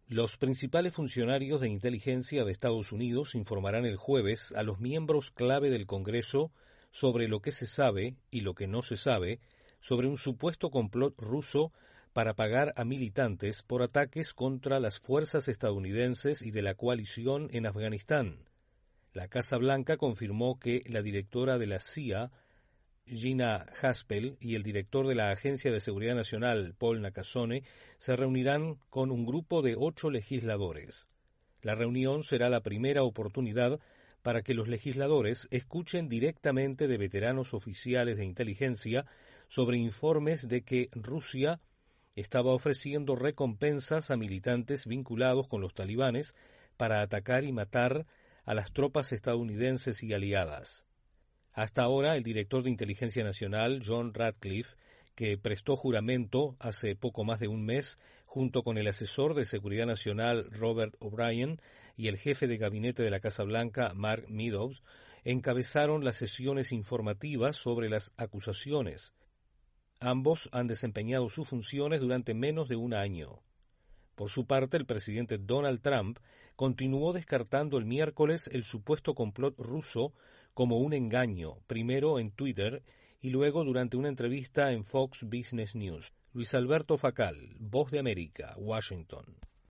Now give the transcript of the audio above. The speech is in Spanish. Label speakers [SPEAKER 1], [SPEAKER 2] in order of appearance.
[SPEAKER 1] Los principales funcionarios de inteligencia de Estados Unidos informarán el jueves a los miembros clave del Congreso sobre lo que se sabe y lo que no se sabe sobre un supuesto complot ruso para pagar a militantes por ataques contra las fuerzas estadounidenses y de la coalición en Afganistán. La Casa Blanca confirmó que la directora de la CIA, Gina Haspel, y el director de la Agencia de Seguridad Nacional, Paul Nakasone, se reunirán con un grupo de 8 legisladores. La reunión será la primera oportunidad para que los legisladores escuchen directamente de veteranos oficiales de inteligencia sobre informes de que Rusia estaba ofreciendo recompensas a militantes vinculados con los talibanes para atacar y matar a las tropas estadounidenses y aliadas. Hasta ahora, el director de Inteligencia Nacional, John Ratcliffe, que prestó juramento hace poco más de un mes, junto con el asesor de Seguridad Nacional, Robert O'Brien, y el jefe de gabinete de la Casa Blanca, Mark Meadows, encabezaron las sesiones informativas sobre las acusaciones. Ambos han desempeñado sus funciones durante menos de un año. Por su parte, el presidente Donald Trump continuó descartando el miércoles el supuesto complot ruso como un engaño, primero en Twitter y luego durante una entrevista en Fox Business News. Luis Alberto Facal, Voz de América, Washington.